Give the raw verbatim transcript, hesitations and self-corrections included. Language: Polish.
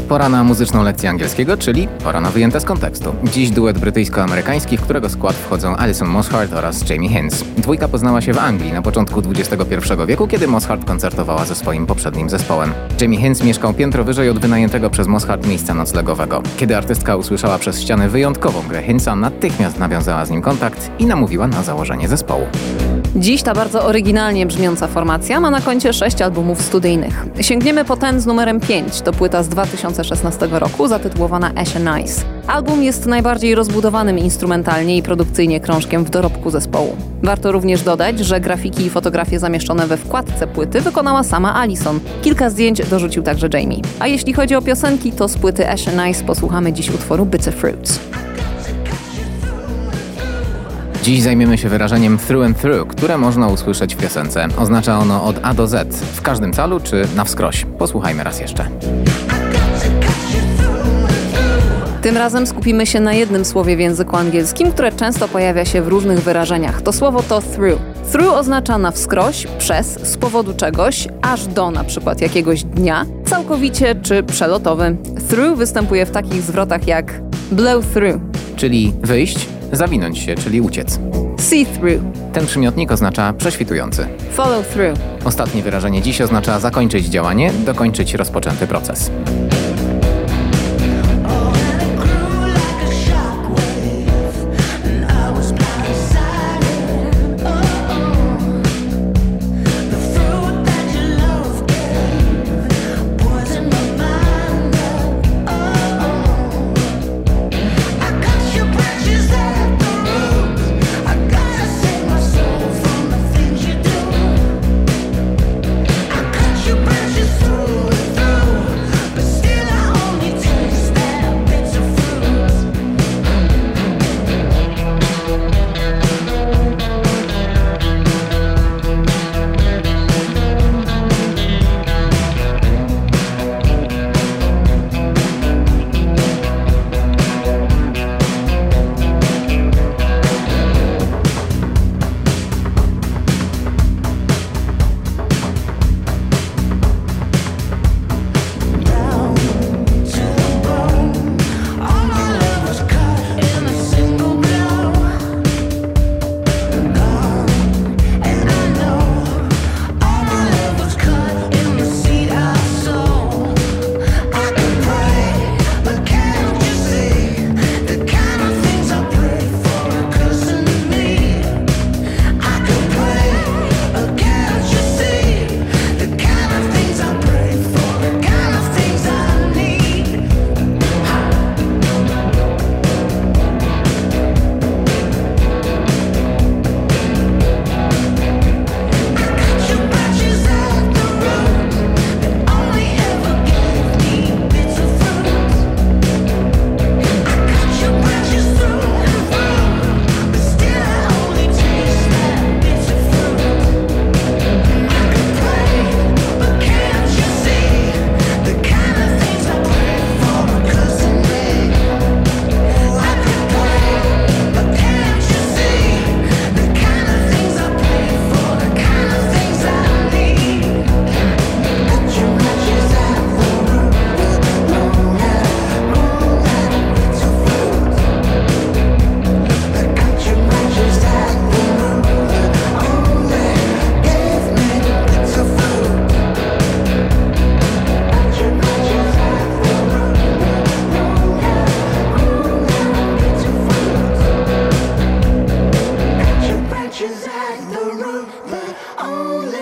Pora na muzyczną lekcję angielskiego, czyli pora na wyjęte z kontekstu. Dziś duet brytyjsko-amerykański, w którego skład wchodzą Alison Mosshart oraz Jamie Hince. Dwójka poznała się w Anglii na początku dwudziestego pierwszego wieku, kiedy Mosshart koncertowała ze swoim poprzednim zespołem. Jamie Hince mieszkał piętro wyżej od wynajętego przez Mosshart miejsca noclegowego. Kiedy artystka usłyszała przez ściany wyjątkową grę Hince'a, natychmiast nawiązała z nim kontakt i namówiła na założenie zespołu. Dziś ta bardzo oryginalnie brzmiąca formacja ma na koncie sześć albumów studyjnych. Sięgniemy po ten z numerem pięć, to płyta z dwa tysiące szesnastego roku zatytułowana Ash and Ice. Album jest najbardziej rozbudowanym instrumentalnie i produkcyjnie krążkiem w dorobku zespołu. Warto również dodać, że grafiki i fotografie zamieszczone we wkładce płyty wykonała sama Alison. Kilka zdjęć dorzucił także Jamie. A jeśli chodzi o piosenki, to z płyty Ash and Ice posłuchamy dziś utworu Bits of Fruits. Dziś zajmiemy się wyrażeniem through and through, które można usłyszeć w piosence. Oznacza ono od A do Z, w każdym calu czy na wskroś. Posłuchajmy raz jeszcze. Tym razem skupimy się na jednym słowie w języku angielskim, które często pojawia się w różnych wyrażeniach. To słowo to through. Through oznacza na wskroś, przez, z powodu czegoś, aż do na przykład jakiegoś dnia, całkowicie czy przelotowy. Through występuje w takich zwrotach jak blow through, czyli wyjść, zawinąć się, czyli uciec. see through. Ten przymiotnik oznacza prześwitujący. Follow through. Ostatnie wyrażenie dziś oznacza zakończyć działanie, dokończyć rozpoczęty proces. She's at the root, but only